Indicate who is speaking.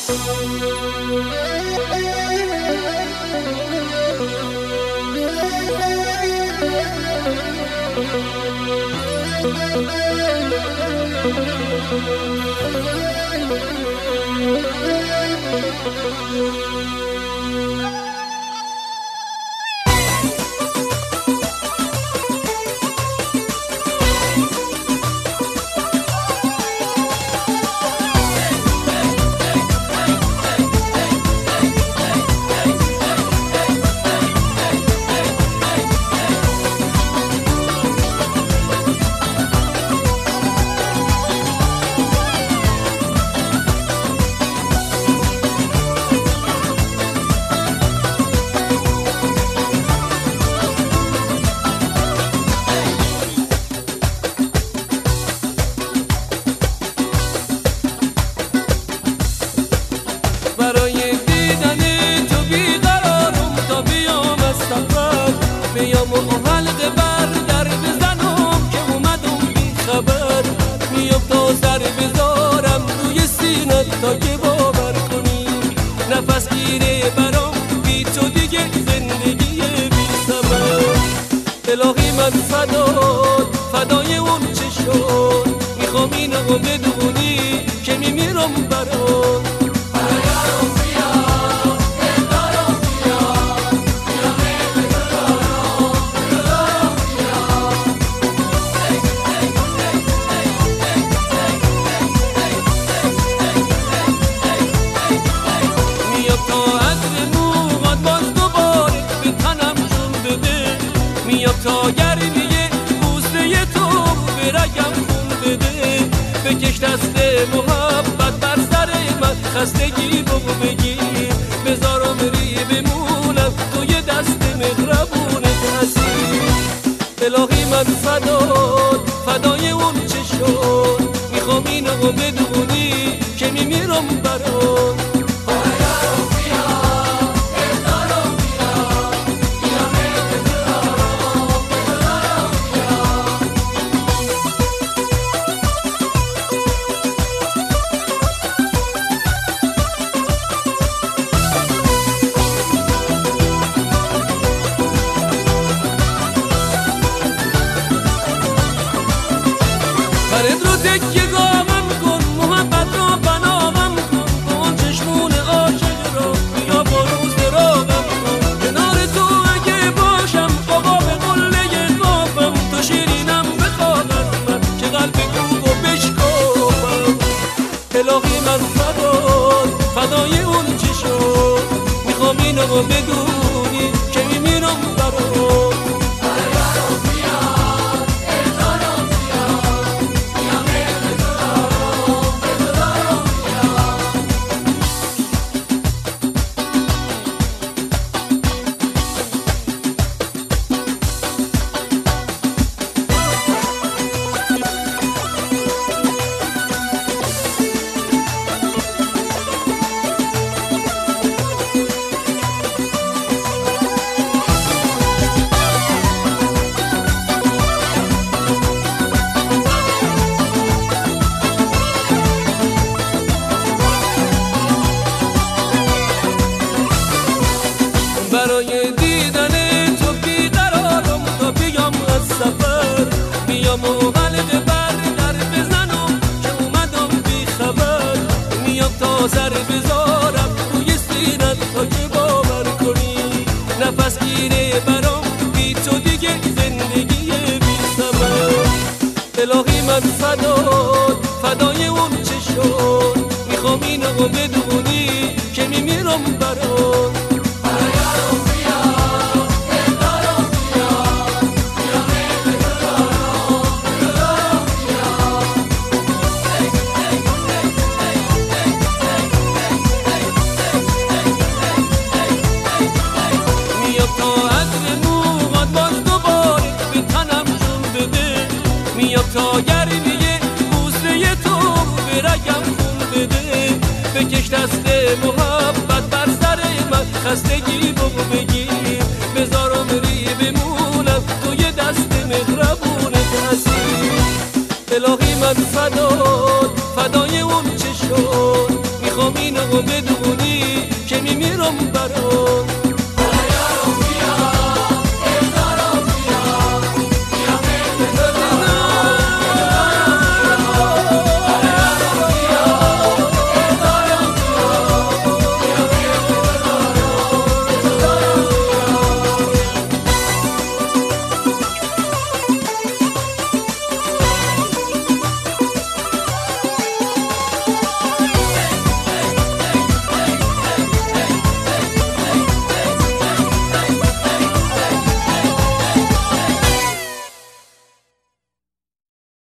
Speaker 1: برای دیدن تو بیقرارم تا بیام از سفر، بیام و حلقه بر در بزنم که اومدم بی خبر. میام تا سر بذارم روی سینت تا که باور کنی، نفس گیره برام بی تو دیگه زندگی بی ثمر. الهی من فدای اون چه شد، میخوام اینو بدونی که میمیرم برات. میام تا گرمیه بوسه تو به رگم خون بده، بکش دست محبت بر سر من، خستگی بگو بگیر بذارم ری بمونم توی دست مهربونت حسین. الهی من فدای اون چه شد، میخوام اینو بدونی که میمیرم برات. برد رو تکیه گامم کن، محبت رو بنامم کن، کن چشمون عاشق رو بیا برو سراغم کن. کنار تو اگه باشم بابا به قله قافم، تو شیرینم بخواهم من که قلب کوبو بشکافم. الهی من فدای اون چی شد، میخوام اینو بدونی که میمیرم برات. برای دیدن تو بیقرارم تا بیام از سفر، بیام و حلقه بر در بزنم که اومدم بی خبر. میام تا سر بذارم روی سینت تا که باور کنی، نفس گیره برام بی تو دیگه زندگی بی ثمر. الهی من فدای اون چه شد، میخوام اینو بدونی که میمیرم برات. میام تا گرمیه بوسه تو به رگم خون بده، بکش دست محبت بر سر من، خستگی بگو بگیر بذارم ری بمونم توی دست مهربونت حسین. الهی من فدای اون چه شد، میخوام اینو بدونی که میمیرم برات